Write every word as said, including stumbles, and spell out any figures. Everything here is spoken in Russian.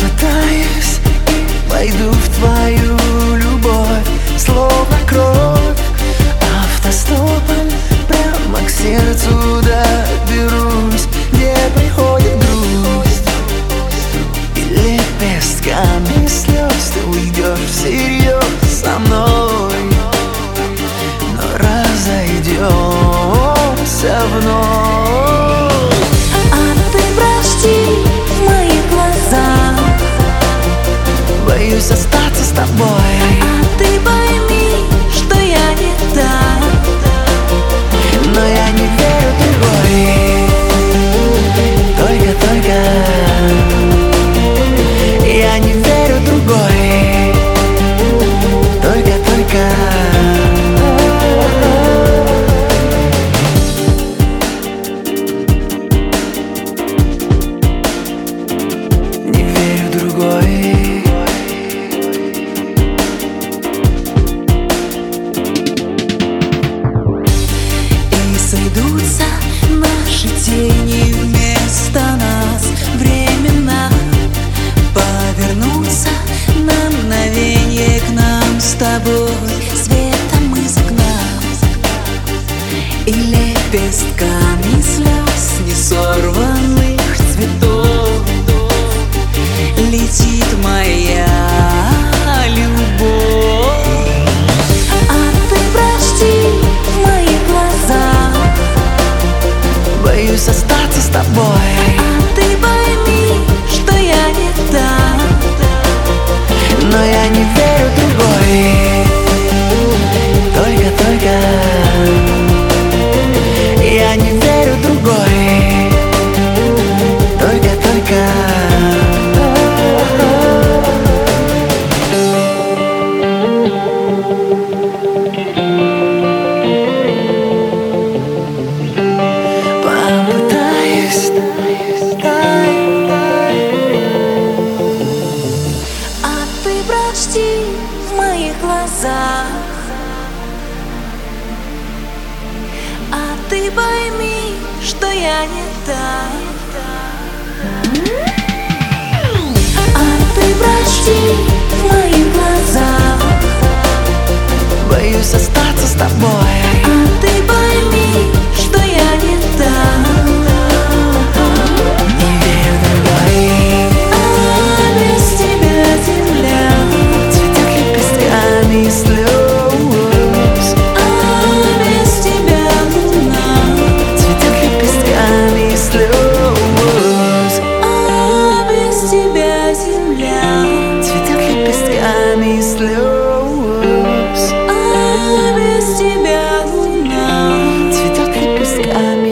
Попытаюсь и пойду в твою любовь, словно кровь, автостопом прямо к сердцу доберусь, где приходит грусть, и лепестками слез ты уйдешь всерьез со мной, но разойдемся вновь. А ты прочти в моих глазах, боюсь остаться с тобой. а ты пойми, что я не та, но я не верю в другой. Только-только я не верю в другой. Только-только не верю в другой. сойдутся наши тени вместо нас, времена повернутся на мгновенье к нам с тобой, светом из окна и лепестками слез несорванных цветов летит моя любовь. Боюсь остаться с тобой. А ты пойми, что я не та, но я не верю в другой. Только-только я не верю в другой. Только-только прочти в моих глазах, а ты пойми, что я не та. А ты прочти в моих глазах, боюсь остаться с тобой. а ты пойми, что я не та. Не верю в другой. А без тебя земля цветет лепестками слез. А без тебя луна цветет лепестками слез. А без тебя земля цветет лепестками слез. А без тебя луна цветет лепестками